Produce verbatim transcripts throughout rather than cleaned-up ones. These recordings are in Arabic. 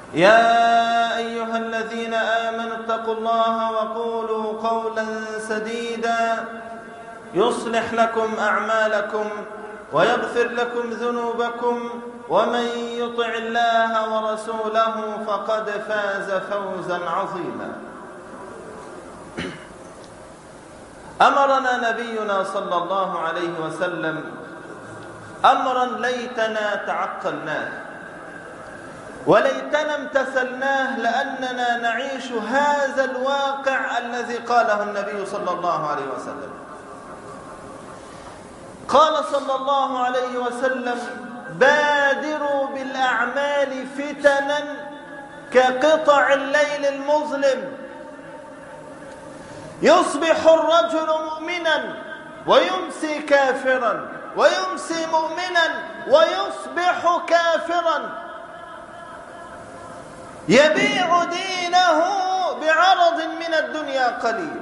يا أيها الذين آمنوا اتقوا الله وقولوا قولا سديدا يصلح لكم أعمالكم ويغفر لكم ذنوبكم ومن يطع الله ورسوله فقد فاز فوزا عظيما. أمرنا نبينا صلى الله عليه وسلم أمرا ليتنا تعقلناه وليتنا امتثلناه، لأننا نعيش هذا الواقع الذي قاله النبي صلى الله عليه وسلم. قال صلى الله عليه وسلم: بادروا بالأعمال فتنا كقطع الليل المظلم، يصبح الرجل مؤمنا ويمسي كافرا، ويمسي مؤمنا ويصبح كافرا، يبيع دينه بعرض من الدنيا قليل.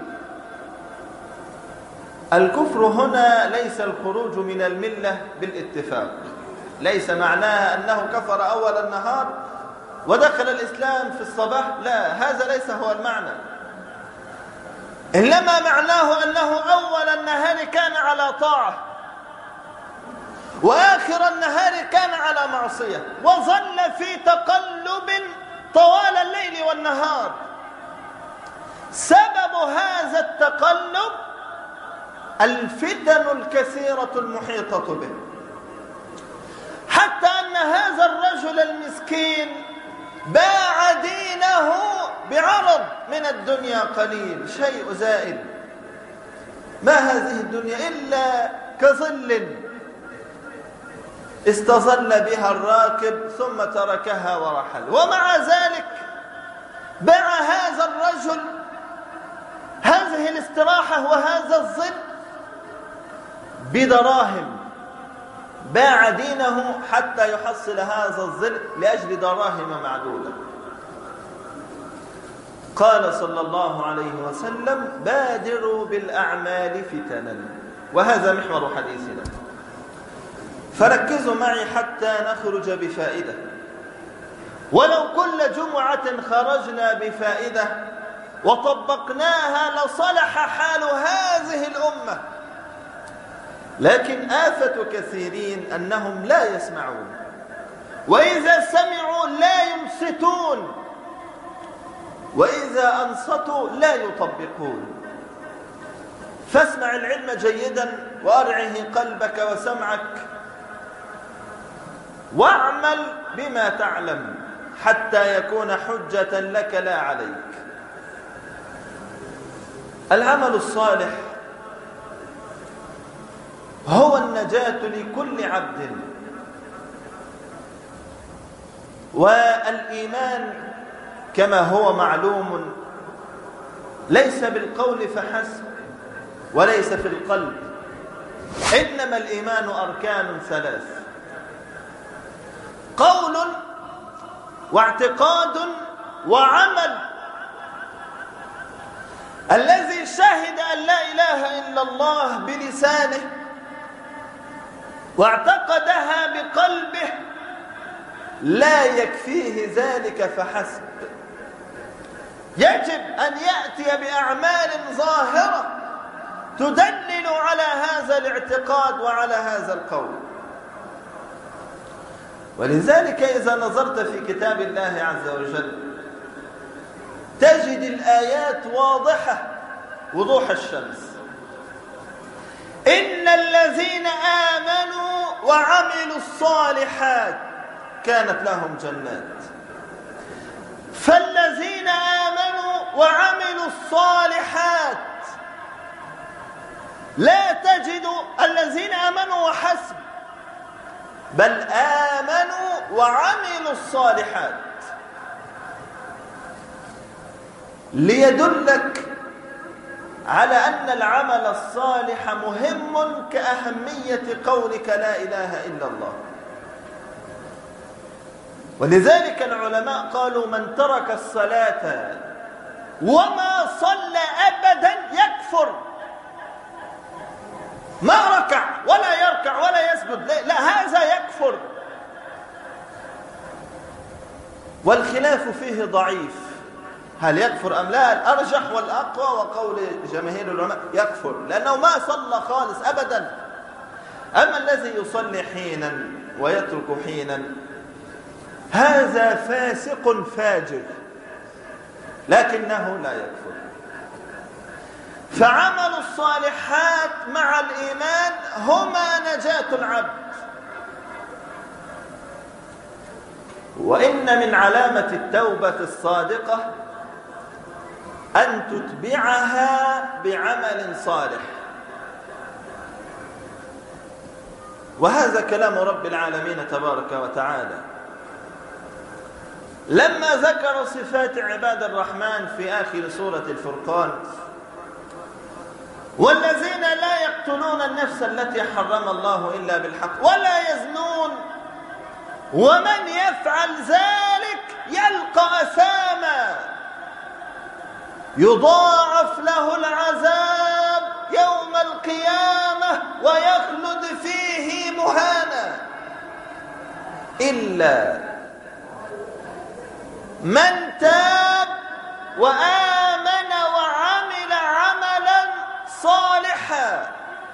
الكفر هنا ليس الخروج من الملة بالاتفاق، ليس معناها أنه كفر أول النهار ودخل الإسلام في الصباح، لا، هذا ليس هو المعنى. إنما معناه أنه أول النهار كان على طاعة وآخر النهار كان على معصية، وظل في تقلب طوال الليل والنهار. سبب هذا التقلب الفتن الكثيرة المحيطة به، حتى أن هذا الرجل المسكين باع دينه بعرض من الدنيا قليل، شيء زائد. ما هذه الدنيا إلا كظل استظل بها الراكب ثم تركها ورحل، ومع ذلك باع هذا الرجل هذه الاستراحة وهذا الظل بدراهم، باع دينه حتى يحصل هذا الظل لأجل دراهم معدودة. قال صلى الله عليه وسلم: بادروا بالأعمال فتنا، وهذا محور حديثنا. فركزوا معي حتى نخرج بفائدة، ولو كل جمعة خرجنا بفائدة وطبقناها لصلح حال هذه الأمة. لكن آفة كثيرين أنهم لا يسمعون، وإذا سمعوا لا ينصتون، وإذا أنصتوا لا يطبقون. فاسمع العلم جيدا وأرعه قلبك وسمعك، واعمل بما تعلم حتى يكون حجة لك لا عليك. العمل الصالح هو النجاة لكل عبد، والإيمان كما هو معلوم ليس بالقول فحسب وليس في القلب، إنما الإيمان أركان ثلاث: قول واعتقاد وعمل. الذي شهد أن لا إله إلا الله بلسانه واعتقدها بقلبه لا يكفيه ذلك فحسب، يجب أن يأتي بأعمال ظاهرة تدلل على هذا الاعتقاد وعلى هذا القول. ولذلك إذا نظرت في كتاب الله عز وجل تجد الآيات واضحة وضوح الشمس. إن الذين آمنوا وعملوا الصالحات كانت لهم جنات. فالذين آمنوا وعملوا الصالحات، لا تجد الذين آمنوا وحسب، بل آمنوا وعملوا الصالحات، ليدلك على أن العمل الصالح مهم كأهمية قولك لا إله إلا الله. ولذلك العلماء قالوا: من ترك الصلاة وما صلى أبدا يكفر. ما ركع ولا يركع ولا يسجد، لا، هذا يكفر. والخلاف فيه ضعيف، هل يكفر أم لا؟ الأرجح والأقوى وقول جماهير العلماء يكفر، لأنه ما صلى خالص أبدا. أما الذي يصلي حينا ويترك حينا هذا فاسق فاجر لكنه لا يكفر. فعمل الصالحات مع الإيمان هما نجاة العبد. وإن من علامة التوبة الصادقة أن تتبعها بعمل صالح، وهذا كلام رب العالمين تبارك وتعالى لما ذكر صفات عباد الرحمن في آخر سورة الفرقان: والذين لا يقتلون النفس التي حرم الله إلا بالحق ولا يزنون ومن يفعل ذلك يلقى أثاما يضاعف له العذاب يوم القيامة ويخلد فيه مهانا إلا من تاب وآمن وعمل عملا صالحا.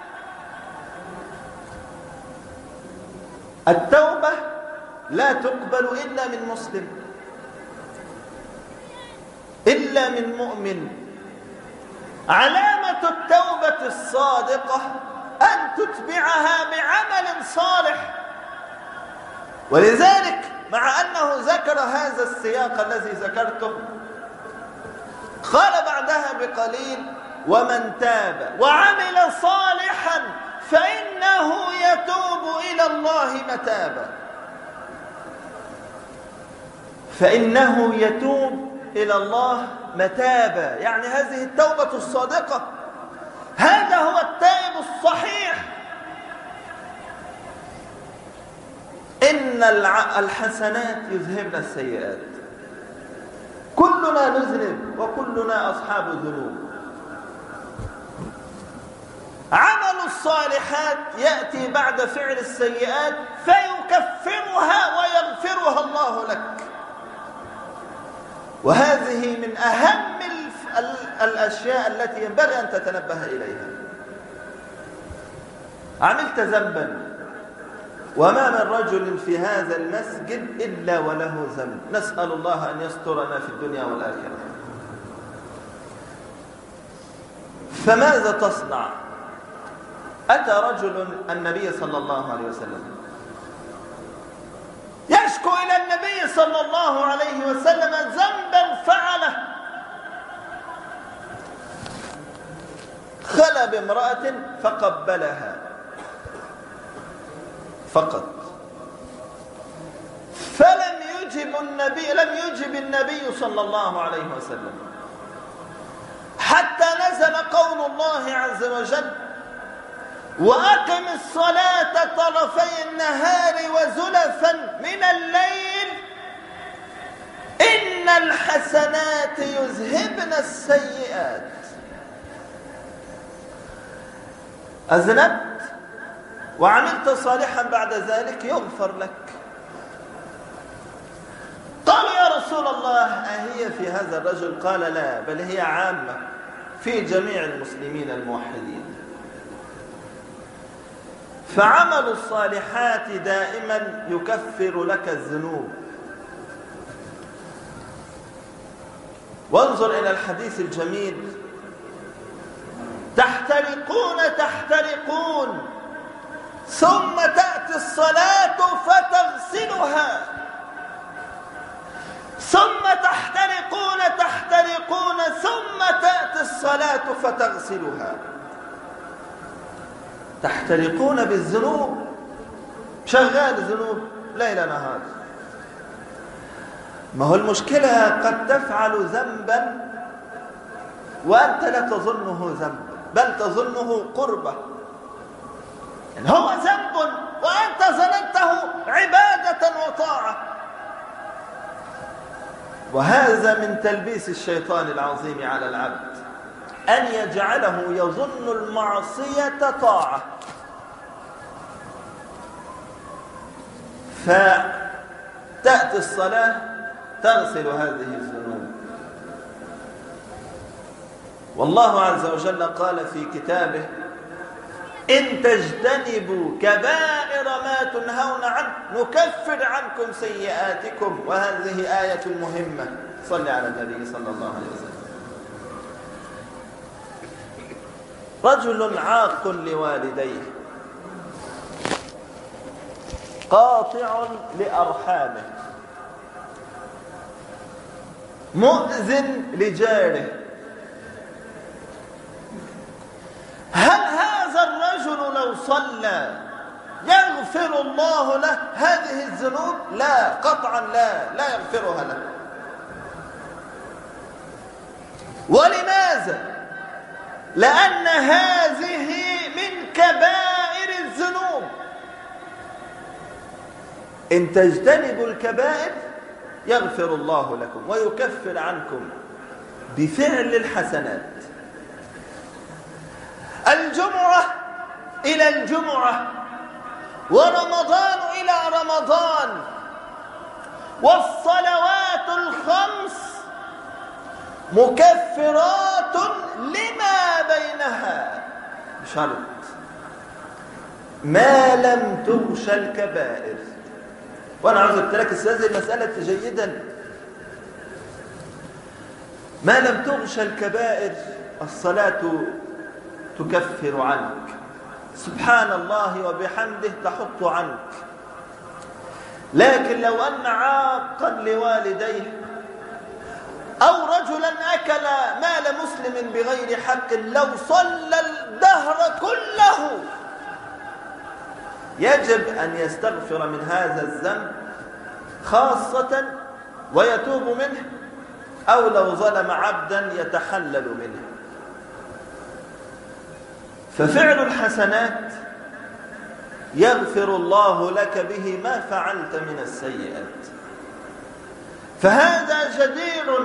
التوبة لا تقبل إلا من مسلم، إلا من مؤمن. علامة التوبة الصادقة أن تتبعها بعمل صالح. ولذلك مع أنه ذكر هذا السياق الذي ذكرته قال بعدها بقليل: ومن تاب وعمل صالحا فإنه يتوب إلى الله متابا. فإنه يتوب إلى الله متابا، يعني هذه التوبة الصادقة، هذا هو التائب الصحيح. إن الحسنات يذهبن السيئات. كلنا نذنب وكلنا أصحاب ذنوب. عمل الصالحات يأتي بعد فعل السيئات فيكفرها ويغفرها الله لك. وهذه من أهم الأشياء التي ينبغي أن تتنبه إليها. عملت ذنبا وما من رجل في هذا المسجد إلا وله ذنب، نسأل الله أن يسترنا في الدنيا والآخرة. فماذا تصنع؟ أتى رجل النبي صلى الله عليه وسلم يشكو إلى النبي صلى الله عليه وسلم ذنبا فعله، خلى بامرأة فقبلها فقط، فلم يجب النبي لم يجب النبي صلى الله عليه وسلم حتى نزل قول الله عز وجل: وأقم الصلاة طرفي النهار وزلفا من الليل إن الحسنات يذهبن السيئات. أذنبت وعملت صالحا بعد ذلك يغفر لك. قال: يا رسول الله أهي في هذا الرجل؟ قال: لا، بل هي عامة في جميع المسلمين الموحدين. فعمل الصالحات دائما يكفر لك الذنوب. وانظر إلى الحديث الجميل: تحترقون تحترقون ثم تأتي الصلاة فتغسلها، ثم تحترقون تحترقون ثم تأتي الصلاة فتغسلها. تحترقون بالذنوب، شغال ذنوب ليل نهار. ما هو المشكلة قد تفعل ذنبا وأنت لا تظنه ذنبا بل تظنه قربة، يعني هو ذنب وأنت ظننته عبادة وطاعة. وهذا من تلبيس الشيطان العظيم على العبد، أن يجعله يظن المعصية طاعة. فتأتي الصلاة تغسل هذه الذنوب. والله عز وجل قال في كتابه: إن تجتنبوا كبائر ما تنهون عنه نكفر عنكم سيئاتكم. وهذه آية مهمة. صل على النبي صلى الله عليه وسلم. رجل عاق لوالديه قاطع لأرحامه مؤذن لجاره، هل هذا الرجل لو صلى يغفر الله له هذه الذنوب؟ لا، قطعا لا لا يغفرها له. ولماذا؟ لأن هذه من كبائر الذنوب. إن تجتنبوا الكبائر يغفر الله لكم ويكفر عنكم بفعل الحسنات. الجمعة إلى الجمعة، ورمضان إلى رمضان، والصلوات الخمس مكفرات لما بينها، بشرط ما لم تغش الكبائر. وأنا عاوز أترك هذه المسألة جيدا. ما لم تغش الكبائر الصلاة تكفر عنك، سبحان الله وبحمده تحط عنك. لكن لو أن عاقا لوالديه أو رجلا أكل مال مسلم بغير حق، لو صلى الدهر كله يجب أن يستغفر من هذا الذنب خاصة ويتوب منه، أو لو ظلم عبدا يتحلل منه. ففعل الحسنات يغفر الله لك به ما فعلت من السيئات. فهذا جدير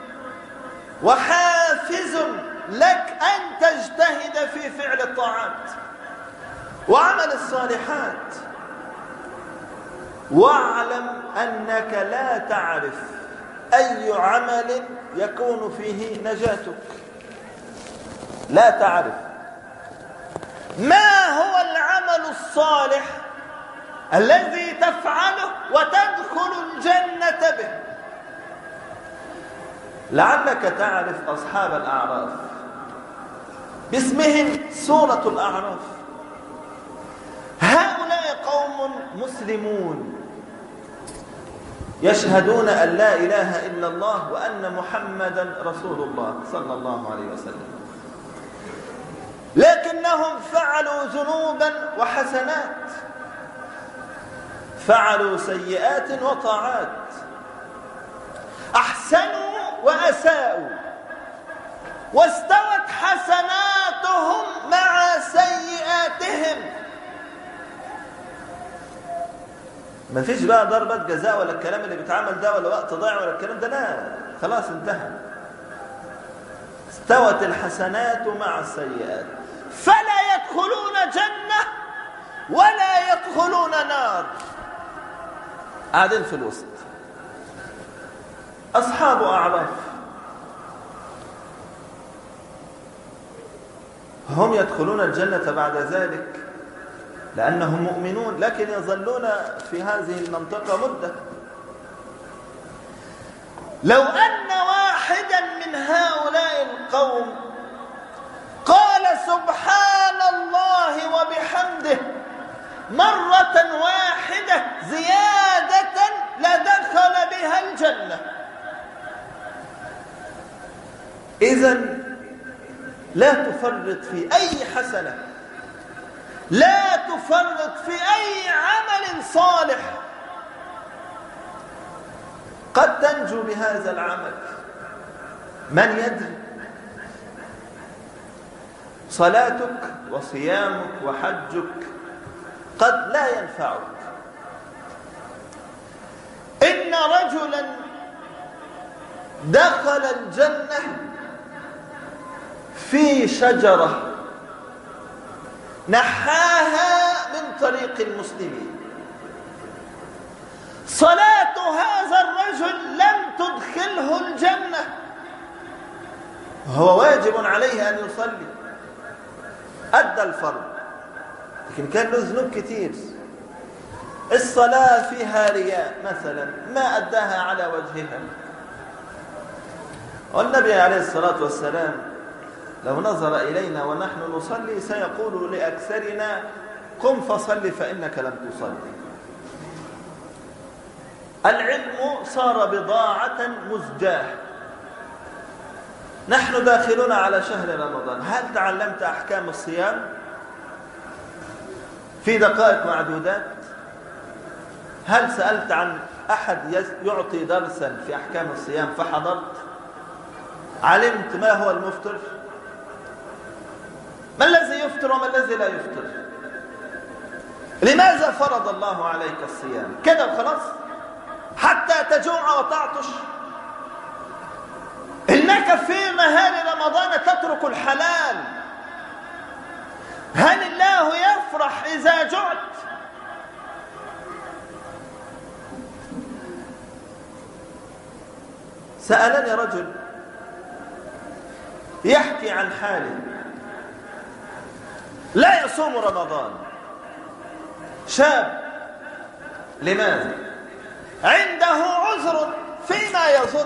وحافز لك أن تجتهد في فعل الطاعات وعمل الصالحات. واعلم أنك لا تعرف أي عمل يكون فيه نجاتك، لا تعرف ما هو العمل الصالح الذي تفعله وتدخل الجنة به. لعلك تعرف أصحاب الأعراف، باسمهم سورة الأعراف. هؤلاء قوم مسلمون يشهدون أن لا إله إلا الله وأن محمدا رسول الله صلى الله عليه وسلم، لكنهم فعلوا ذنوبا وحسنات، فعلوا سيئات وطاعات، أحسنوا وأساءوا، واستوت حسناتهم مع سيئاتهم. ما فيش بقى ضربة جزاء ولا الكلام اللي بيتعمل ده، ولا وقت ضايع ولا الكلام ده، لا، خلاص انتهى. استوت الحسنات مع السيئات، فلا يدخلون جنة ولا يدخلون نار، قاعدين في الوسط. أصحاب أعراف هم يدخلون الجنة بعد ذلك لأنهم مؤمنون، لكن يظلون في هذه المنطقة مدة. لو أن واحدا من هؤلاء القوم قال سبحان الله وبحمده مرة واحدة زيادة لدخل بها الجنة. إذن لا تفرط في أي حسنة، لا تفرط في أي عمل صالح، قد تنجو بهذا العمل، من يدري. صلاتك وصيامك وحجك قد لا ينفعك. إن رجلا دخل الجنة في شجرة نحاها من طريق المسلمين. صلاة هذا الرجل لم الجنة، وهو واجب عليه أن يصلي، أدى الفرض، لكن كان له ذنوب كتير. الصلاة فيها رياء مثلا ما أداها على وجهها، والنبي عليه الصلاة والسلام لو نظر إلينا ونحن نصلي سيقول لأكثرنا قم فصل فإنك لم تصلي. العلم صار بضاعة مزجاة. نحن داخلون على شهر رمضان، هل تعلمت أحكام الصيام في دقائق معدودات؟ هل سألت عن أحد يعطي درسا في أحكام الصيام فحضرت؟ علمت ما هو المفطر؟ ما الذي يفطر وما الذي لا يفطر؟ لماذا فرض الله عليك الصيام؟ كده وخلاص حتى تجوع وتعطش؟ إنك في نهار رمضان تترك الحلال، هل الله يفرح إذا جعت؟ سألني رجل يحكي عن حاله، لا يصوم رمضان، شاب، لماذا؟ عنده عذر فيما يظن،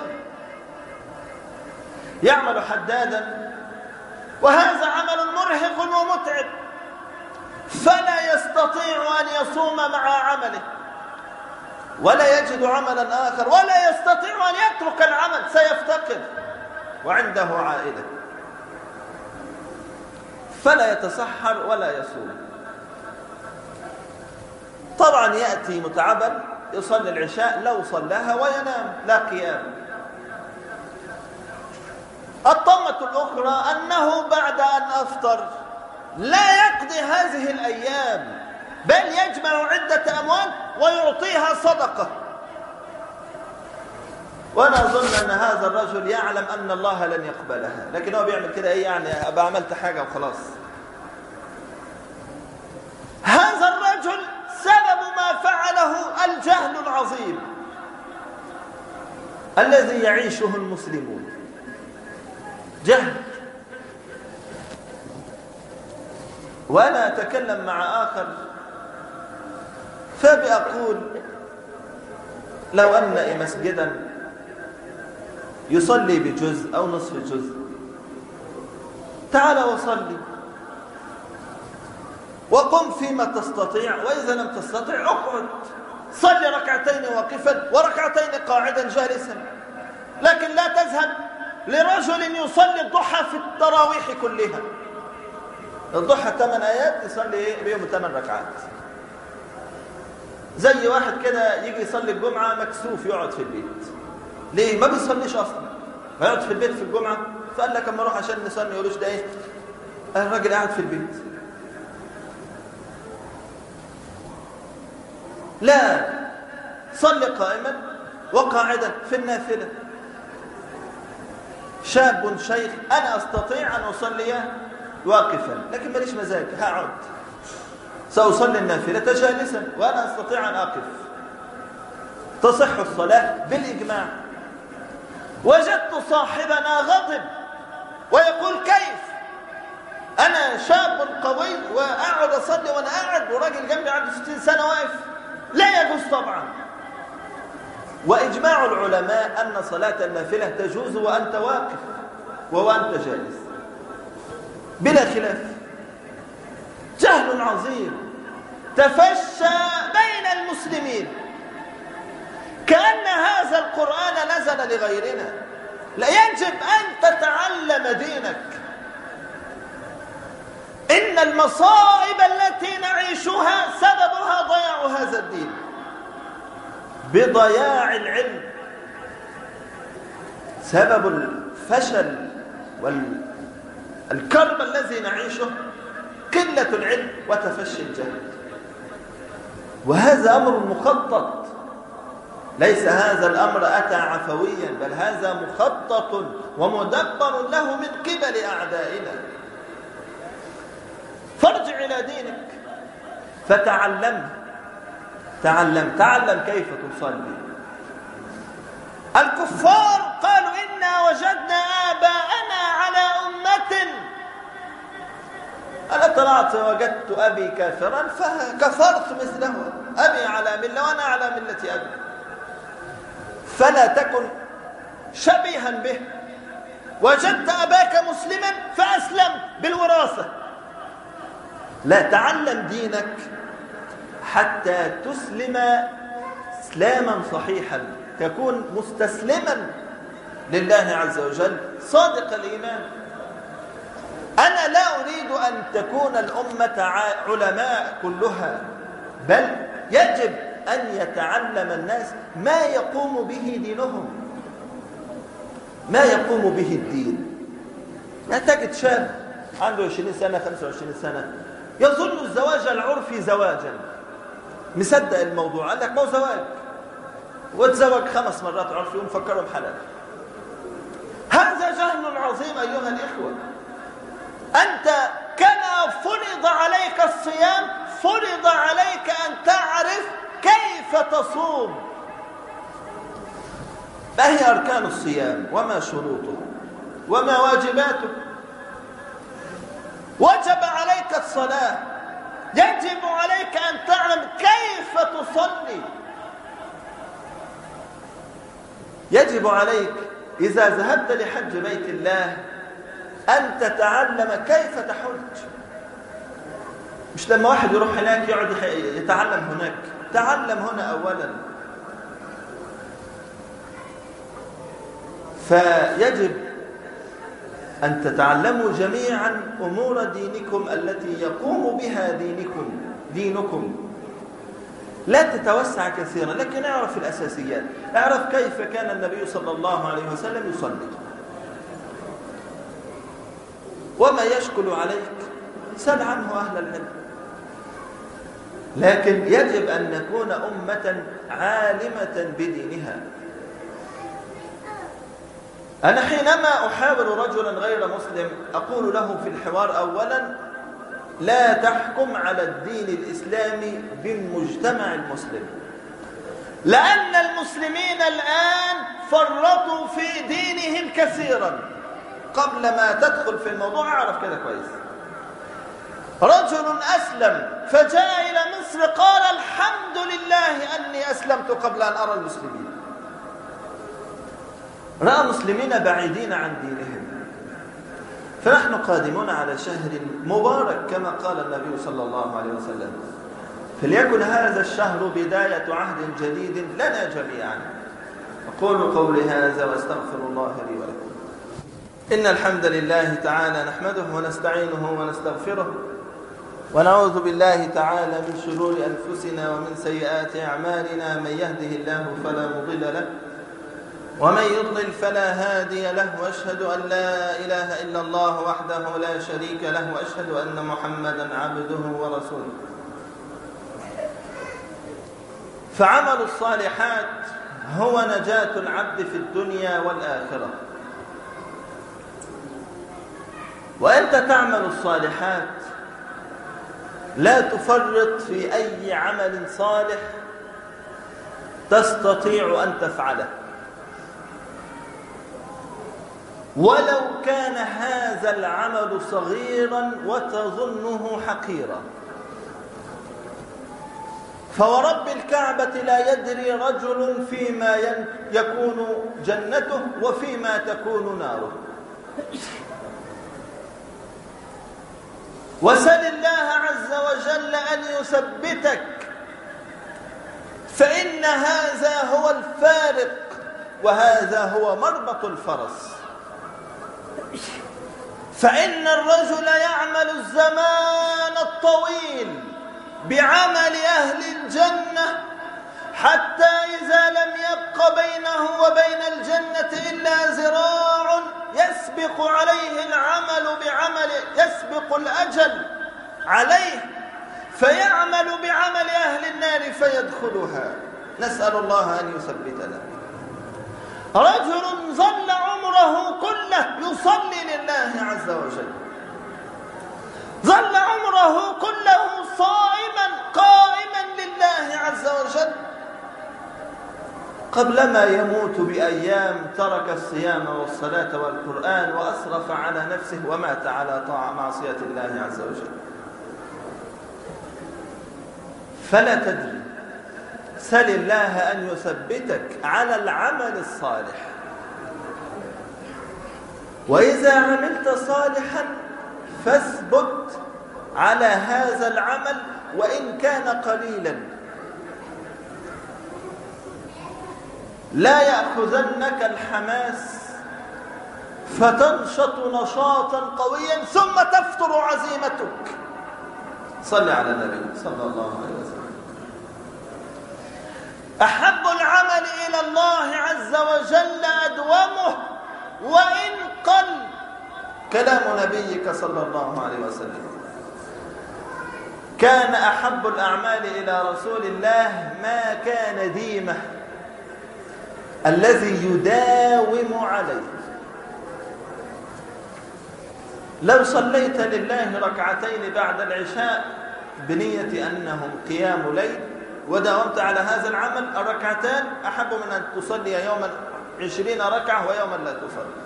يعمل حدادا وهذا عمل مرهق ومتعب، فلا يستطيع أن يصوم مع عمله، ولا يجد عملا آخر، ولا يستطيع أن يترك العمل، سيفتقر، وعنده عائلة، فلا يتسحر ولا يصوم. طبعا يأتي متعبا يصلي العشاء لو صلاها وينام، لا قيام. الطمة الأخرى أنه بعد أن أفطر لا يقضي هذه الأيام، بل يجمع عدة أموال ويعطيها صدقة. وأنا أظن أن هذا الرجل يعلم أن الله لن يقبلها، لكن هو بيعمل كده إيه يعني؟ أبقى عملت حاجة وخلاص. هذا الرجل سبب ما فعله الجهل العظيم الذي يعيشه المسلمون، جهل. وأنا أتكلم مع آخر فبأقول لو أن مسجدا يصلي بجزء أو نصف جزء، تعال وصلي وقم فيما تستطيع، وإذا لم تستطيع اقعد صلي ركعتين واقفا وركعتين قاعدا جالسا، لكن لا تذهب لرجل يصلي الضحى في التراويح كلها. الضحى ثمان آيات يصلي بيهم ثمان ركعات، زي واحد كده يجي يصلي الجمعة مكسوف يقعد في البيت. ليه؟ ما بيصليش أصلا، هيقعد في البيت في الجمعة، فقال لك اما اروح عشان نصلي يقولوش ده ايه؟ الراجل قاعد في البيت. لا، صلي قائما وقاعدا في النافلة. شاب شيخ أنا أستطيع أن أصلي واقفا لكن ماليش مزاج، هقعد سأصلي النافلة جالسا وأنا أستطيع أن أقف، تصح الصلاة بالإجماع. وجدت صاحبنا غضب ويقول كيف أنا شاب قوي وأقعد أصلي وأنا قاعد وراجل جنبي عنده ستين سنة واقف؟ لا يجوز طبعا. وإجماع العلماء أن صلاة النافلة تجوز وأنت واقف وأنت جالس بلا خلاف. جهل عظيم تفشى بين المسلمين كأن هذا القرآن نزل لغيرنا. لا، يجب أن تتعلم دينك. إن المصائب التي نعيشها سببها ضياع هذا الدين بضياع العلم. سبب الفشل والكرب الذي نعيشه قلة العلم وتفشي الجهل، وهذا أمر مخطط، ليس هذا الأمر أتى عفويا، بل هذا مخطط ومدبر له من قبل أعدائنا. فارجع إلى دينك فتعلم تعلم تعلم كيف تصلي. الكفار قالوا طلعت وجدت أبي كافرا فكفرت مثله، أبي على ملة وأنا على ملة أبي، فلا تكن شبيها به. وجدت أباك مسلما فأسلمت بالوراثة. لا، تعلم دينك حتى تسلم إسلاما صحيحا، تكون مستسلما لله عز وجل صادق الإيمان. أنا لا أريد أن تكون الأمة علماء كلها، بل يجب أن يتعلم الناس ما يقوم به دينهم، ما يقوم به الدين. لا تجد شاب عنده عشرين سنة خمسة وعشرين سنة يظن الزواج العرفي زواجا، مصدق الموضوع، قال لك ما هو زواج، وتزوج خمس مرات عرفي ومفكرهم حلال. هذا جهل عظيم أيها الإخوة. أنت كما فرض عليك الصيام فرض عليك أن تعرف كيف تصوم. ما هي أركان الصيام وما شروطه وما واجباته؟ وجب عليك الصلاة، يجب عليك أن تعلم كيف تصلي. يجب عليك إذا ذهبت لحج بيت الله أن تتعلم كيف تحج. مش لما واحد يروح هناك يقعد يتعلم هناك، تعلم هنا أولا. فيجب أن تتعلموا جميعا أمور دينكم التي يقوم بها دينكم دينكم لا تتوسع كثيرا، لكن اعرف الأساسيات. اعرف كيف كان النبي صلى الله عليه وسلم يصلي، وما يشكل عليك سل عنه أهل العلم. لكن يجب أن نكون أمة عالمة بدينها. أنا حينما أحاور رجلا غير مسلم أقول له في الحوار أولا: لا تحكم على الدين الإسلامي بالمجتمع المسلم، لأن المسلمين الآن فرطوا في دينهم كثيرا. قبل ما تدخل في الموضوع أعرف كده كويس. رجل أسلم فجاء إلى مصر قال: الحمد لله أني أسلمت قبل أن أرى المسلمين. رأى مسلمين بعيدين عن دينهم. فنحن قادمون على شهر مبارك كما قال النبي صلى الله عليه وسلم، فليكن هذا الشهر بداية عهد جديد لنا جميعا. أقول قولي هذا وأستغفر الله لي ولكم. إن الحمد لله تعالى نحمده ونستعينه ونستغفره، ونعوذ بالله تعالى من شرور أنفسنا ومن سيئات أعمالنا. من يهده الله فلا مضل له ومن يضلل فلا هادي له، وأشهد أن لا إله إلا الله وحده لا شريك له، وأشهد أن محمدا عبده ورسوله. فعمل الصالحات هو نجاة العبد في الدنيا والآخرة. وأنت تعمل الصالحات لا تفرط في أي عمل صالح تستطيع أن تفعله، ولو كان هذا العمل صغيرا وتظنه حقيرا. فورب الكعبة لا يدري رجل فيما يكون جنته وفيما تكون ناره. وسل الله عز وجل أن يثبتك، فإن هذا هو الفارق وهذا هو مربط الفرس. فإن الرجل يعمل الزمان الطويل بعمل أهل الجنة حتى إذا لم يبق بينه وبين الجنة إلا ذراع يسبق عليه العمل بعمل يسبق الأجل عليه، فيعمل بعمل أهل النار فيدخلها. نسأل الله أن يثبتنا. رجل ظل عمره كله يصلي لله عز وجل، ظل عمره كله صائما قائما لله عز وجل، قبلما يموت بأيام ترك الصيام والصلاة والقرآن وأسرف على نفسه ومات على طاعة معصية الله عز وجل. فلا تدري. سل الله أن يثبتك على العمل الصالح، وإذا عملت صالحا فاثبت على هذا العمل وإن كان قليلا. لا يأخذنك الحماس فتنشط نشاطا قويا ثم تفتر عزيمتك. صل على النبي صلى الله عليه وسلم. أحب العمل إلى الله عز وجل أدومه وإن قل. كلام نبيك صلى الله عليه وسلم. كان أحب الأعمال إلى رسول الله ما كان ديمه، الذي يداوم عليه. لو صليت لله ركعتين بعد العشاء بنية أنهم قيام ليل وداومت على هذا العمل، الركعتان أحب من أن تصلي يوما عشرين ركعة ويوما لا تصلي.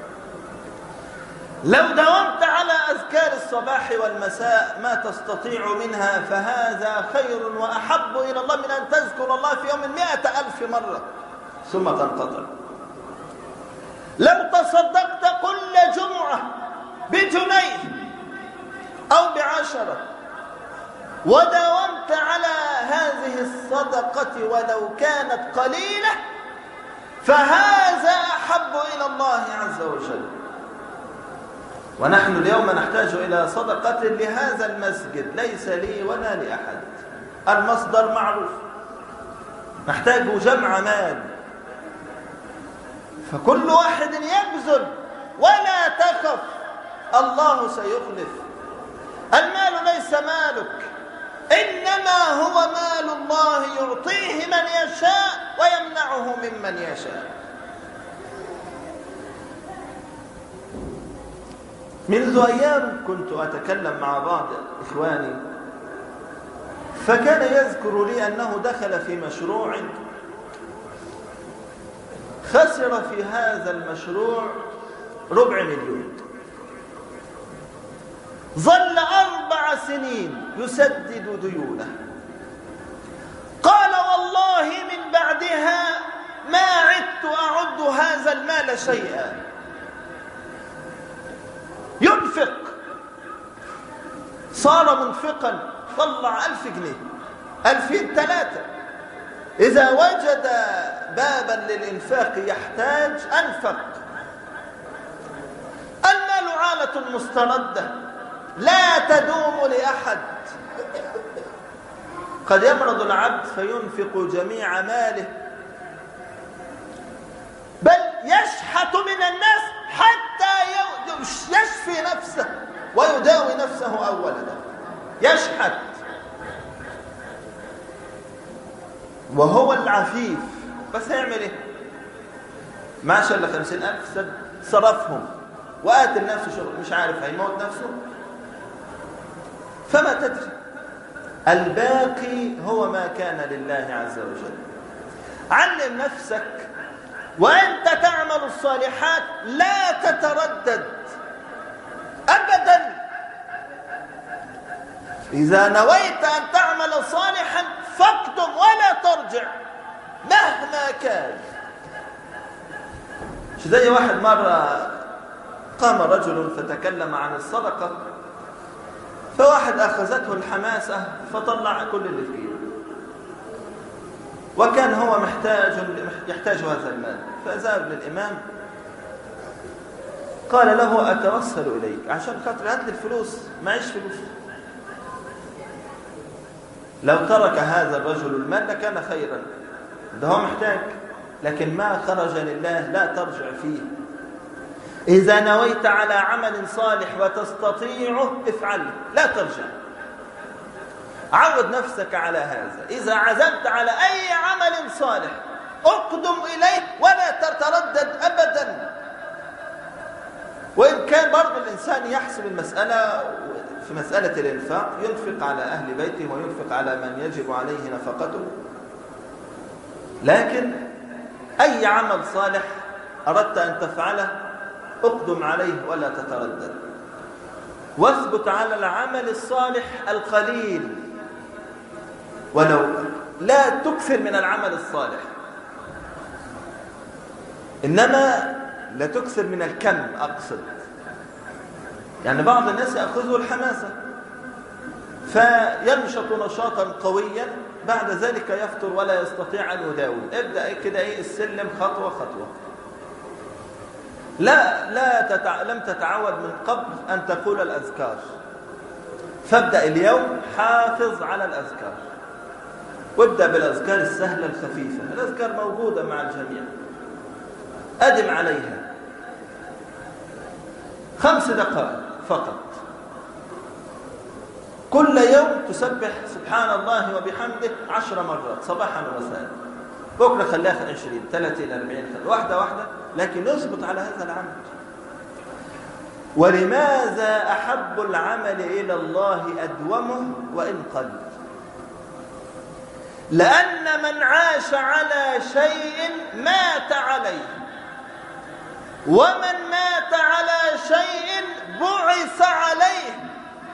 لو داومت على أذكار الصباح والمساء ما تستطيع منها فهذا خير وأحب إلى الله من أن تذكر الله في يوم مئة ألف مرة ثم تنقطع. لو تصدقت كل جمعة بجنيه أو بعشرة وداومت على هذه الصدقة ولو كانت قليلة فهذا أحب إلى الله عز وجل. ونحن اليوم نحتاج إلى صدقة لهذا المسجد، ليس لي ولا لأحد، المصدر معروف. نحتاج جمع مال، فكل واحد يبذل ولا تخف، الله سيخلف. المال ليس مالك، إنما هو مال الله يعطيه من يشاء ويمنعه ممن يشاء. منذ أيام كنت أتكلم مع بعض إخواني، فكان يذكر لي أنه دخل في مشروع خسر في هذا المشروع ربع مليون. ظل أربع سنين يسدد ديونه. قال والله من بعدها ما عدت أعد هذا المال شيئا. ينفق، صار منفقا، طلع ألف جنيه، ألفين ثلاثة. إذا وجد بابا للإنفاق يحتاج أنفق. المال عالة مستردة لا تدوم لأحد. قد يمرض العبد فينفق جميع ماله، بل يشحت من الناس حتى يشفي نفسه ويداوي نفسه أولا. يشحت وهو العفيف، بس هيعمل ايه؟ ما شاء الله خمسين ألف صرفهم وقاتل نفسه شغل، مش عارف هيموت نفسه. فما تدري، الباقي هو ما كان لله عز وجل. علم نفسك وأنت تعمل الصالحات لا تتردد أبدا. إذا نويت أن تعمل صالحا فاقدم ولا ترجع مهما كان. زي واحد مرة قام رجل فتكلم عن الصدقة، فواحد أخذته الحماسة فطلع كل اللي في جيبه، وكان هو محتاج يحتاج هذا المال، فذهب للإمام قال له أتوسل إليك عشان خاطر هات لي الفلوس، معيش فلوس. لو ترك هذا الرجل المال لكان خيرا، ده هو محتاج، لكن ما خرج لله لا ترجع فيه. إذا نويت على عمل صالح وتستطيعه افعله لا ترجع. عود نفسك على هذا. إذا عزمت على أي عمل صالح اقدم إليه ولا تتردد أبدا. وإن كان برضو الإنسان يحسب المسألة في مسألة الإنفاق، ينفق على أهل بيته وينفق على من يجب عليه نفقته، لكن أي عمل صالح أردت أن تفعله اقدم عليه ولا تتردد، واثبت على العمل الصالح القليل. ولو لا تكثر من العمل الصالح، إنما لا تكثر من الكم أقصد. يعني بعض الناس يأخذه الحماسة فينشط نشاطا قويا، بعد ذلك يفتر ولا يستطيع أن يداوم. ابدأ كده إيه السلم خطوة خطوة. لا لا تتع... لم تتعود من قبل أن تقول الأذكار، فابدأ اليوم حافظ على الأذكار، وابدأ بالأذكار السهلة الخفيفة. الأذكار موجودة مع الجميع، أدم عليها خمس دقائق فقط كل يوم. تسبح سبحان الله وبحمده عشر مرات صباحا ومساء. بكرة خليها عشرين ثلاثين أربعين واحدة واحدة، لكن نثبت على هذا العمل. ولماذا أحب العمل إلى الله أدومه وإن قل؟ لأن من عاش على شيء مات عليه، ومن مات على شيء بعث عليه.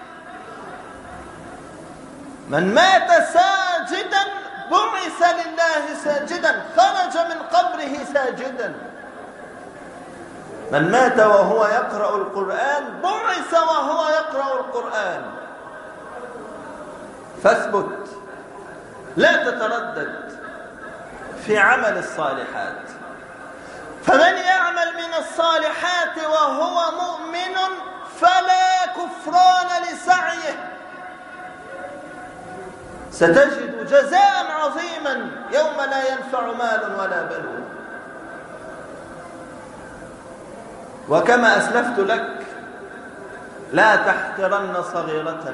من مات ساجدا بعث لله ساجدا، خرج من قبره ساجدا. من مات وهو يقرأ القرآن بعث وهو يقرأ القرآن. فاثبت، لا تتردد في عمل الصالحات. فمن يعمل من الصالحات وهو مؤمن فلا كفران لسعيه، ستجد جزاء عظيما يوم لا ينفع مال ولا بنون. وكما أسلفت لك لا تحقرن صغيرة.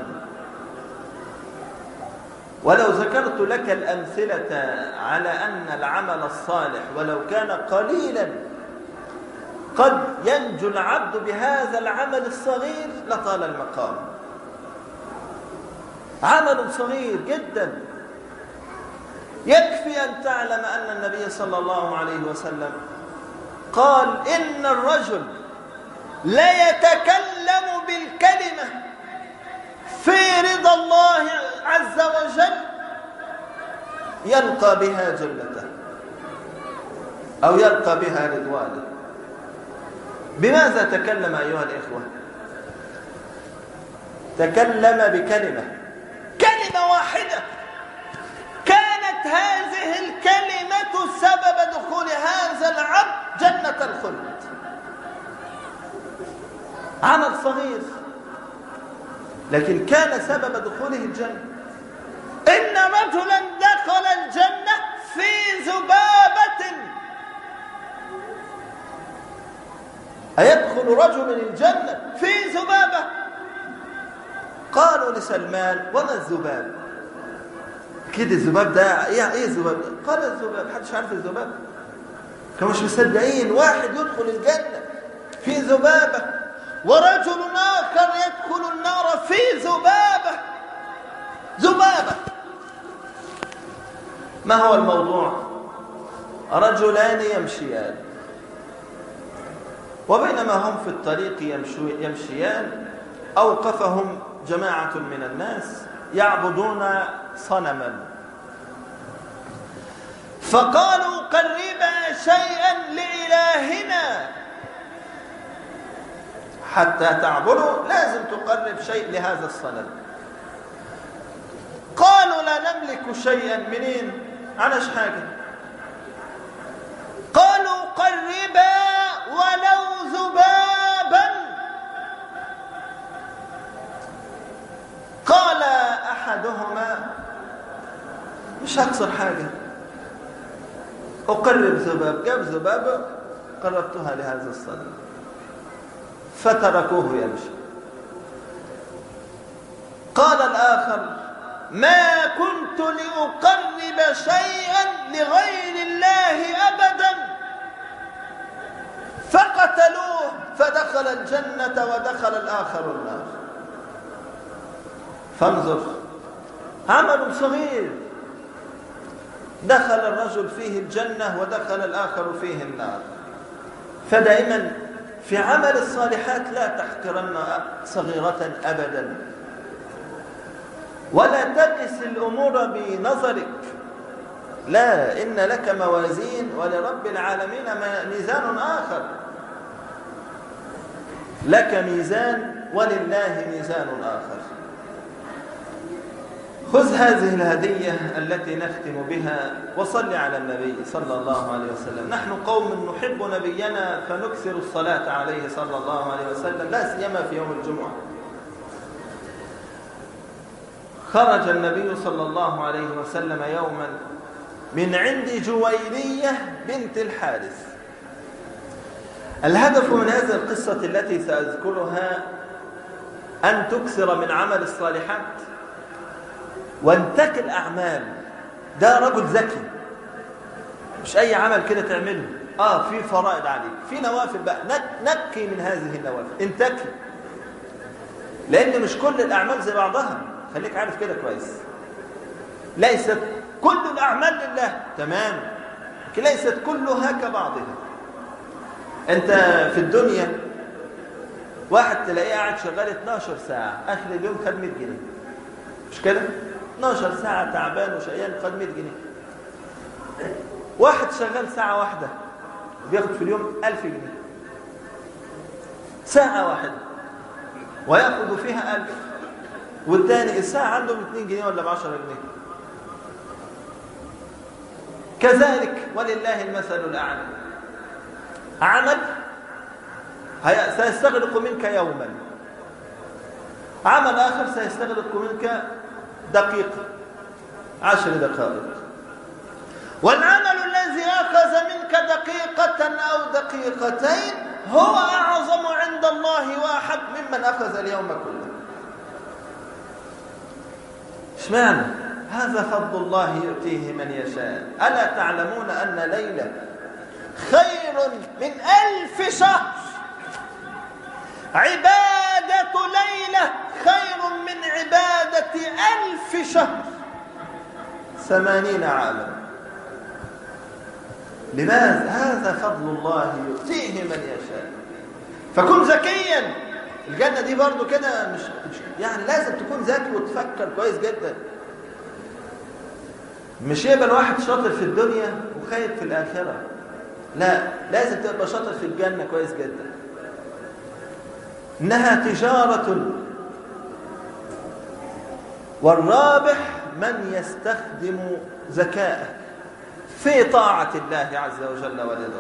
ولو ذكرت لك الأمثلة على أن العمل الصالح ولو كان قليلا قد ينجو العبد بهذا العمل الصغير لطال المقام. عمل صغير جدا. يكفي أن تعلم أن النبي صلى الله عليه وسلم قال إن الرجل لا يتكلم بالكلمة في رضا الله عز وجل يلقى بها جنته أو يلقى بها رضوانه. بماذا تكلم أيها الإخوة؟ تكلم بكلمة، كلمة واحدة كانت هذه الكلمة سبب دخول هذا العبد جنة الخلد. عمل صغير لكن كان سبب دخوله الجنة. إن رجلا دخل الجنة في ذبابة. أيدخل رجل الجنة في ذبابة؟ قالوا لسلمان وما الذباب؟ كده الذباب ده ايه الذباب؟ قال الذباب، محدش عارف الذباب، كانوا مش مصدقين واحد يدخل الجنة في ذبابة ورجل آخر يدخل النار في ذبابة. ذبابة. ما هو الموضوع؟ رجلان يمشيان، وبينما هم في الطريق يمشيان أوقفهم جماعة من الناس يعبدون صنما، فقالوا قربا شيئا لإلهنا. حتى تعبدوا لازم تقرب شيء لهذا الصنم. قالوا لا نملك شيئا. منين؟ عناش حاجة. قالوا قربا ولو ذبابا. قال أحدهما مش هكسر حاجة، أقرب ذباب. جاب ذبابة قربتها لهذا الصنم فتركوه يمشي. قال الآخر ما كنت لأقرب شيئا لغير الله أبدا. فقتلوه فدخل الجنة ودخل الآخر النار. فانظر، عمل صغير دخل الرجل فيه الجنة ودخل الآخر فيه النار. فدائما في عمل الصالحات لا تحقرن صغيرة أبدا. ولا تقس الأمور بنظرك، لا، إن لك موازين ولرب العالمين ميزان آخر. لك ميزان ولله ميزان آخر. خذ هذه الهدية التي نختم بها وصل على النبي صلى الله عليه وسلم. نحن قوم نحب نبينا فنكثر الصلاة عليه صلى الله عليه وسلم، لا سيما في يوم الجمعة. خرج النبي صلى الله عليه وسلم يوما من عند جويرية بنت الحارث. الهدف من هذه القصة التي سأذكرها أن تكثر من عمل الصالحات وانتك الأعمال. ده رجل ذكي، مش أي عمل كده تعمله. آه في فرائض عليك، في نوافل بقى، نكي من هذه النوافل، انتكي، لأن مش كل الأعمال زي بعضها. خليك عارف كده كويس. ليست كل الأعمال لله، تمام، لكن ليست كلها كبعضها. أنت في الدنيا واحد تلاقيه قاعد شغال اتناشر ساعة، آخر اليوم خد مية جنيه، مش كده؟ اتناشر ساعة تعبان وشقيان خد مية جنيه. واحد شغال ساعة واحدة بياخد في اليوم ألف جنيه، ساعة واحدة ويأخذ فيها ألف. والتاني الساعة عنده باتنين جنيه ولا بعشرة جنيه. كذلك ولله المثل الأعلى. عمل سيستغرق منك يوما، عمل آخر سيستغرق منك دقيقة، عشر دقائق. والعمل الذي أخذ منك دقيقة أو دقيقتين هو أعظم عند الله وأحب ممن أخذ اليوم كله. اشمعنى؟ هذا فضل الله يؤتيه من يشاء. ألا تعلمون أن ليلة خير من ألف شهر؟ عبادة ليلة خير من عبادة ألف شهر، ثمانين عاما. لماذا؟ هذا فضل الله يؤتيه من يشاء. فكن ذكيا. الجنة دي برضو كده مش يعني لازم تكون ذكي وتفكر كويس جدا. مش يبقى الواحد شاطر في الدنيا وخايب في الآخرة، لا، لازم تبقى شاطر في الجنة كويس جدا. إنها تجارة، والرابح من يستخدم ذكاءه في طاعة الله عز وجل ورضاه.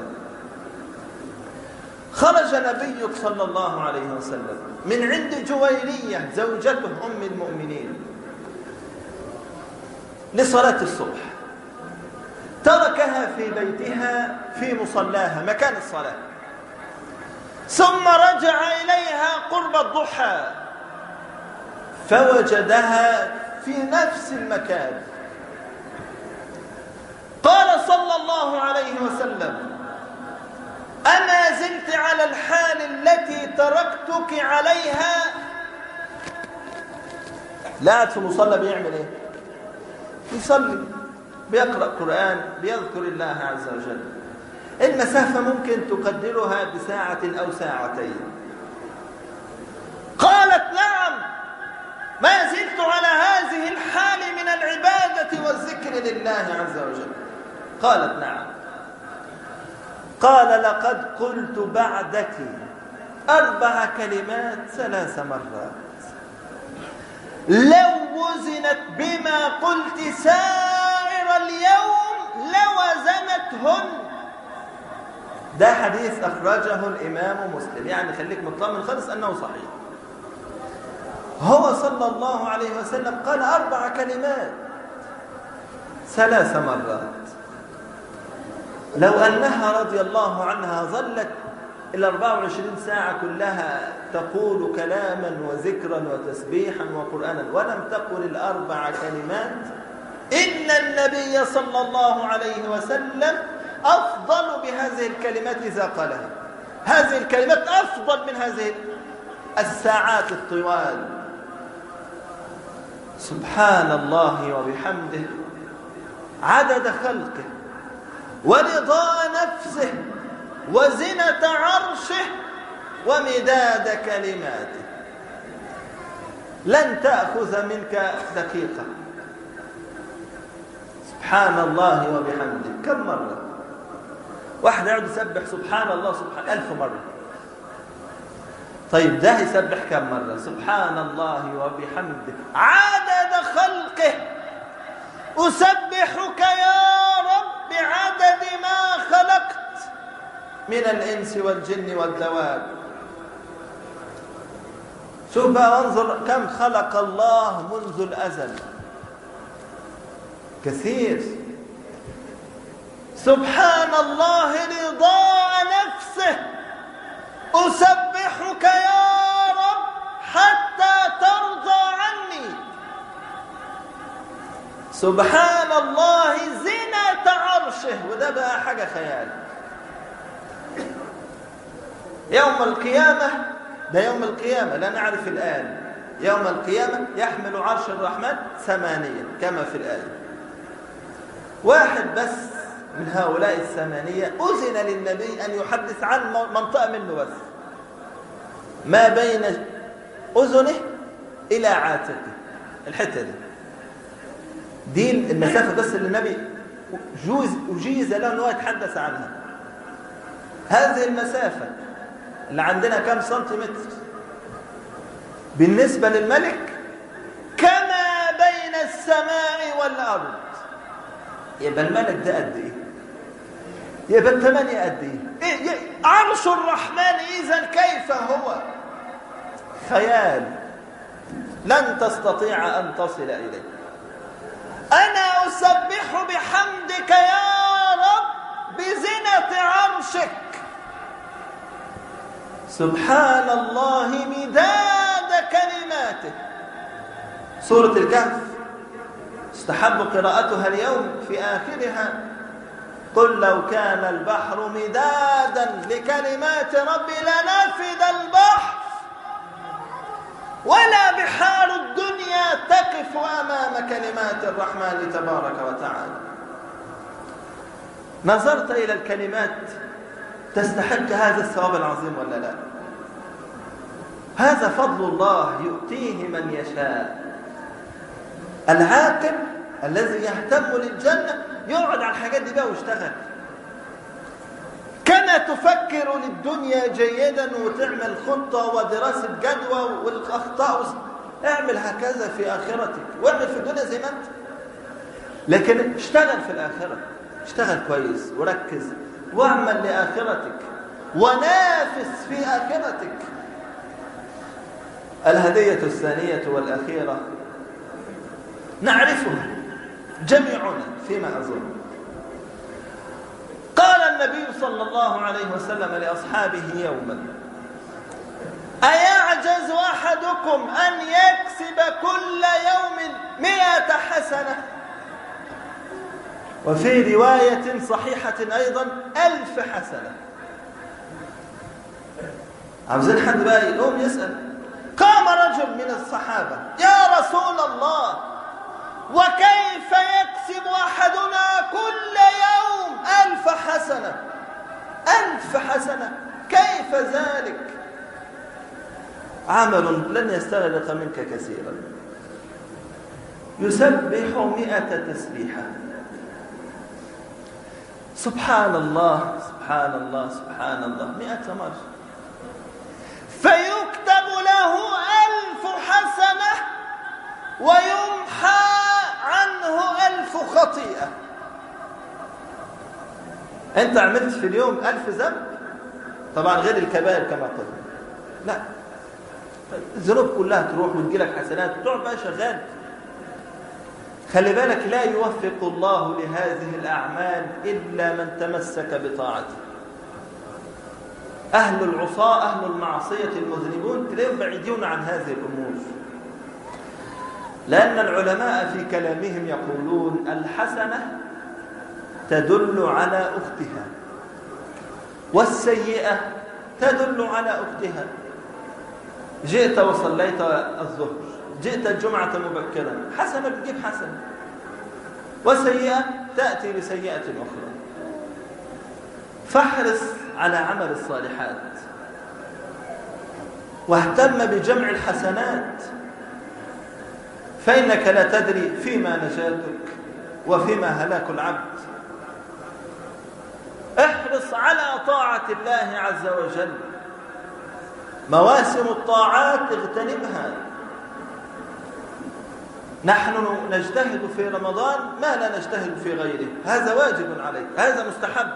خرج نبيك صلى الله عليه وسلم من عند جويرية زوجته أم المؤمنين لصلاة الصبح. تركها في بيتها في مصلاها مكان الصلاة، ثم رجع إليها قرب الضحى فوجدها في نفس المكان. قال صلى الله عليه وسلم: أما زلت على الحال التي تركتك عليها؟ لا، قاعد في المصلى بيعمل ايه؟ يصلي، بيقرأ قرآن، بيذكر الله عز وجل. المسافة ممكن تقدرها بساعة أو ساعتين. قالت: نعم، ما زلت على هذه الحال من العبادة والذكر لله عز وجل. قالت: نعم. قال: لقد قلت بعدك أربع كلمات ثلاث مرات، لو وزنت بما قلت سائر اليوم لوزنتهن. ده حديث أخرجه الإمام مسلم، يعني خليك مطمئن خالص أنه صحيح. هو صلى الله عليه وسلم قال أربع كلمات ثلاث مرات. لو أنها رضي الله عنها ظلت الأربع وعشرين ساعة كلها تقول كلاما وذكرا وتسبيحا وقرآنا ولم تقل الأربع كلمات، إن النبي صلى الله عليه وسلم أفضل بهذه الكلمات إذا قالها. هذه الكلمات أفضل من هذه الساعات الطوال. سبحان الله وبحمده عدد خلقه ورضا نفسه وزنة عرشه ومداد كلماته. لن تأخذ منك دقيقة. سبحان الله وبحمده كم مرة؟ واحد يقعد يسبح سبحان الله سبحان ألف مرة. طيب ده يسبح كم مرة؟ سبحان الله وبحمده عدد خلقه. أسبحك يا رب بعدد ما خلقت من الإنس والجن والدواب. شوف بقى وانظر كم خلق الله منذ الأزل، كثير. سبحان الله رضاء نفسه. أسبحك يا رب حتى ترضى عني. سبحان الله زنة عرشه، وده بقى حاجة خيال. يوم القيامة، ده يوم القيامة لا نعرف الآن. يوم القيامة يحمل عرش الرحمن ثمانية كما في الآية. واحد بس من هؤلاء الثمانية أذن للنبي أن يحدث عن منطقة منه بس، ما بين أذنه إلى عاتقه، الحتة دي دي المسافة بس اللي النبي جوز أجيز له أنه يتحدث عنها. هذه المسافة اللي عندنا كم سنتيمتر بالنسبة للملك كما بين السماء والأرض. يبقى الملك ده قد إيه؟ يبقى الثمانية قد إيه؟ إيه, إيه؟ عرش الرحمن إذن كيف هو؟ خيال لن تستطيع أن تصل إليه. أنا أسبح بحمدك يا رب بزنة عرشك. سبحان الله مداد كلماته. سورة الكهف استحب قراءتها اليوم في آخرها قل لو كان البحر مدادا لكلمات ربي لنفد البحر ولا بحار الدنيا تقف أمام كلمات الرحمن تبارك وتعالى. نظرت إلى الكلمات تستحق هذا الثواب العظيم ولا لا؟ هذا فضل الله يؤتيه من يشاء. العاقل الذي يهتم للجنة يقعد على الحاجات دي بقى ويشتغل. كما تفكر للدنيا جيدا وتعمل خطة ودراسة جدوى والأخطاء، اعمل هكذا في آخرتك، واعمل في الدنيا زي ما انت، لكن اشتغل في الآخرة. اشتغل كويس وركز واعمل لآخرتك ونافس في آخرتك. الهدية الثانية والأخيرة نعرفها جميعنا فيما أظن. قال النبي صلى الله عليه وسلم لأصحابه يوما: أيعجز أحدكم أن يكسب كل يوم مئة حسنة؟ وفي رواية صحيحة أيضا ألف حسنة. عاوزين حد بقى يقوم يسأل. قام رجل من الصحابة: يا رسول الله، وكيف يكسب أحدنا كل يوم ألف حسنة؟ ألف حسنة كيف ذلك؟ عمل لن يستغرق منك كثيرا. يسبح مئة تسبيحة. سبحان الله سبحان الله سبحان الله مئة مرة، فيكتب له ألف حسنة ويمحى عنه ألف خطيئة. أنت عملت في اليوم ألف ذنب، طبعا غير الكبائر كما قلت، لا، الذنوب كلها تروح وتجيلك حسنات وتقعد بقى شغال. خلي بالك، لا يوفق الله لهذه الأعمال إلا من تمسك بطاعته. أهل العصاة أهل المعصية المذنبون تلاقيهم بعيدون عن هذه الأمور، لأن العلماء في كلامهم يقولون الحسنة تدل على أختها والسيئة تدل على أختها. جئت وصليت الظهر، جئت الجمعة مبكرا، حسنة بتجيب حسنة، وسيئة تأتي بسيئة أخرى. فاحرص على عمل الصالحات واهتم بجمع الحسنات فإنك لا تدري فيما نجاتك وفيما هلاك العبد. احرص على طاعة الله عز وجل، مواسم الطاعات اغتنمها. نحن نجتهد في رمضان ما لا نجتهد في غيره، هذا واجب عليك، هذا مستحب.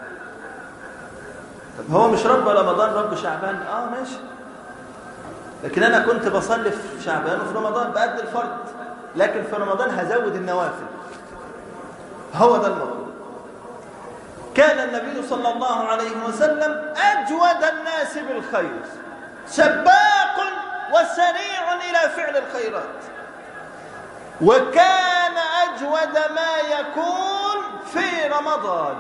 طب هو مش رب رمضان رب شعبان؟ اه ماشي، لكن انا كنت بصلي في شعبان وفي رمضان بأدي الفرض، لكن في رمضان هزود النوافل. هو ده المطلوب. كان النبي صلى الله عليه وسلم أجود الناس بالخير، سباق وسريع إلى فعل الخيرات، وكان أجود ما يكون في رمضان.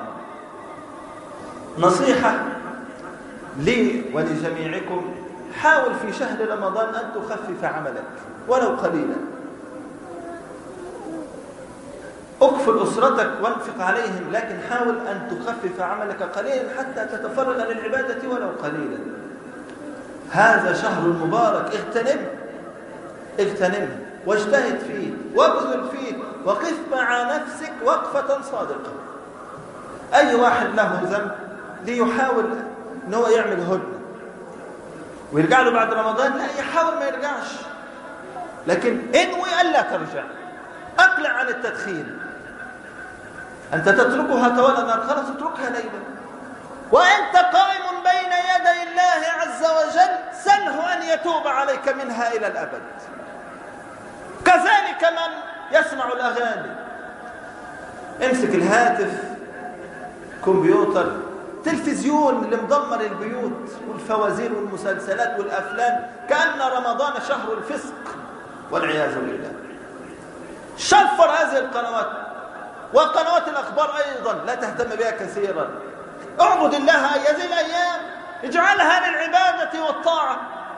نصيحة لي ولجميعكم: حاول في شهر رمضان أن تخفف عملك ولو قليلا. أكفل أسرتك وانفق عليهم، لكن حاول أن تخفف عملك قليلا حتى تتفرغ للعبادة ولو قليلا. هذا شهر مبارك، اغتنمه اغتنمه واجتهد فيه وابذل فيه، وقف مع نفسك وقفة صادقة. أي واحد له ذنب ليحاول أن هو يعمل هدنة ويرجع له بعد رمضان، لا يحاول ما يرجعش، لكن انوي ألا ترجع. أقلع عن التدخين، أنت تتركها طوال النهار، خلاص اتركها ليلا، وأنت قائم بين يدي الله عز وجل سله أن يتوب عليك منها إلى الأبد. كذلك من يسمع الأغاني، امسك الهاتف، كمبيوتر، تلفزيون اللي مدمر البيوت، والفوازير والمسلسلات والأفلام، كأن رمضان شهر الفسق والعياذ بالله. شفر هذه القنوات، وقنوات الأخبار أيضا لا تهتم بها كثيرا. اعبد الله هذه الأيام، اجعلها للعبادة والطاعة.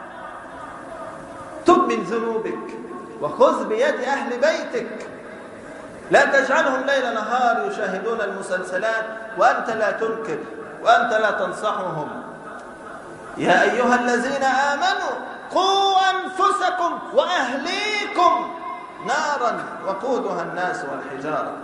تب من ذنوبك وخذ بيد أهل بيتك، لا تجعلهم ليل نهار يشاهدون المسلسلات وأنت لا تنكر وأنت لا تنصحهم. يا أيها الذين آمنوا قوا أنفسكم وأهليكم نارا وقودها الناس والحجارة.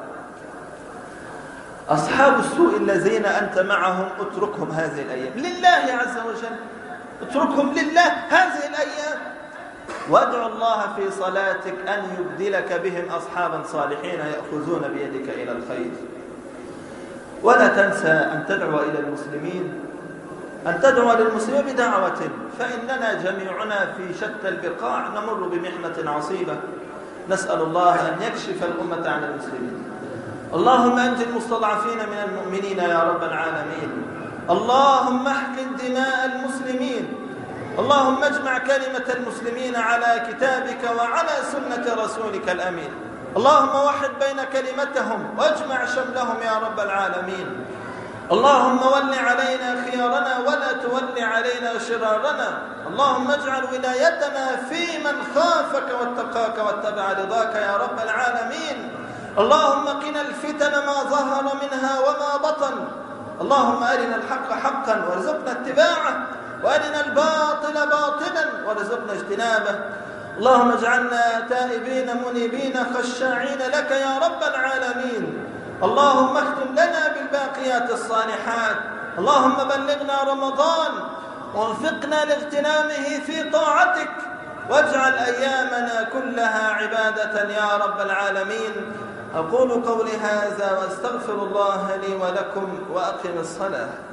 أصحاب السوء الذين أنت معهم اتركهم هذه الأيام لله عز وجل، اتركهم لله هذه الأيام، وادعو الله في صلاتك أن يبدلك بهم أصحابا صالحين يأخذون بيدك إلى الخير. ولا تنسى أن تدعو إلى المسلمين، أن تدعو للمسلمين بدعوة، فإننا جميعنا في شتى البقاع نمر بمحنة عصيبة، نسأل الله أن يكشف الأمة عن المسلمين. اللهم أنجِ المستضعفين من المؤمنين يا رب العالمين. اللهم احقن دماء المسلمين. اللهم اجمع كلمة المسلمين على كتابك وعلى سنة رسولك الأمين. اللهم وحد بين كلمتهم واجمع شملهم يا رب العالمين. اللهم ول علينا خيارنا ولا تول علينا شرارنا. اللهم اجعل ولايتنا في من خافك واتقاك واتبع رضاك يا رب العالمين. اللهم قنا الفتن ما ظهر منها وما بطن. اللهم أرنا الحق حقا وارزقنا اتباعه، وأرنا الباطل باطلا وارزقنا اجتنابه. اللهم اجعلنا تائبين منيبين خشاعين لك يا رب العالمين. اللهم اختم لنا بالباقيات الصالحات. اللهم بلغنا رمضان ووفقنا لاغتنامه في طاعتك، واجعل أيامنا كلها عبادة يا رب العالمين. أقول قولي هذا واستغفر الله لي ولكم وأقم الصلاة.